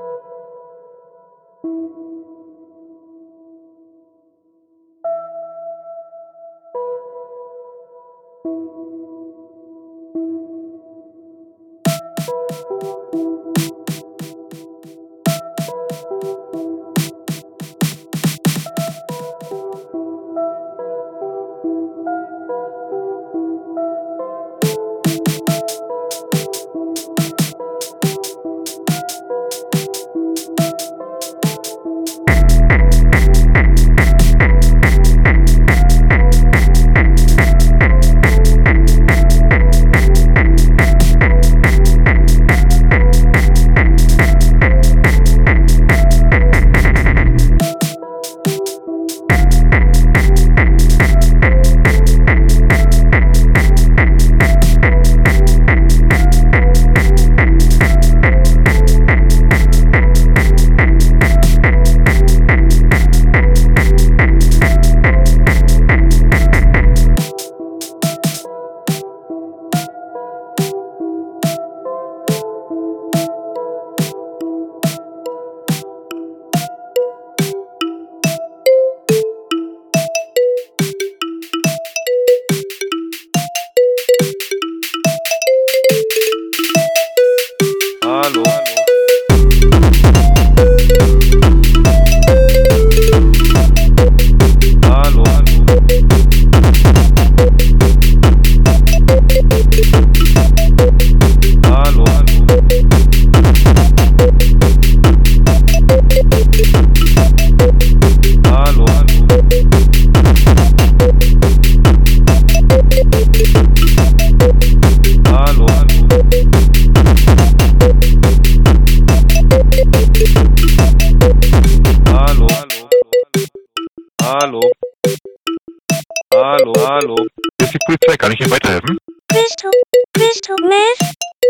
Hallo. Hallo. Hallo. Hallo. Hallo. Hallo. Hallo. Hallo. Hallo. Hier ist die Polizei, kann ich Ihnen weiterhelfen? Crystal Meth.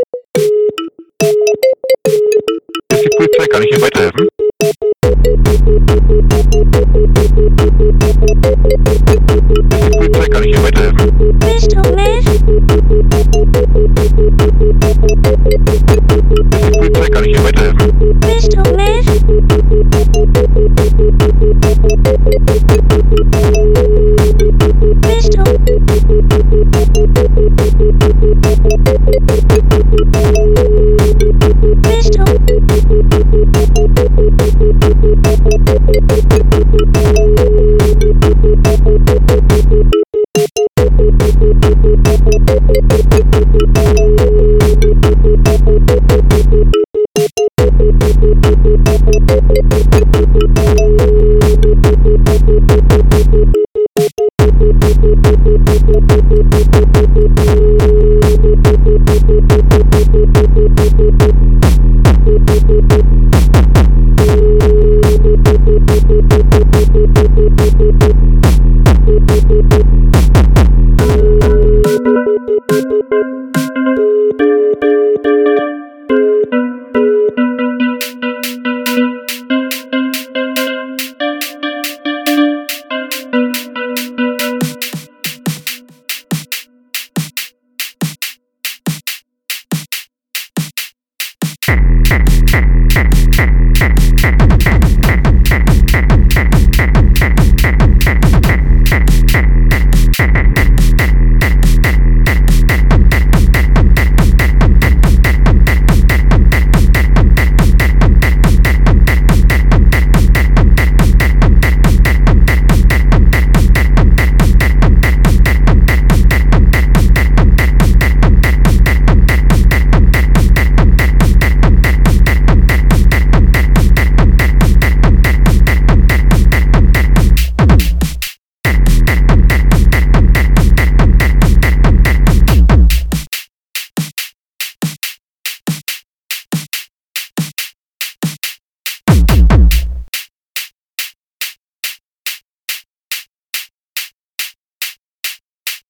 Hier ist die Polizei, kann ich Ihnen weiterhelfen? Hier ist die Polizei, kann ich Ihnen weiterhelfen? Crystal Meth. Hier ist die Polizei, kann ich Ihnen weiterhelfen? Crystal Meth. Crystal. Crystal.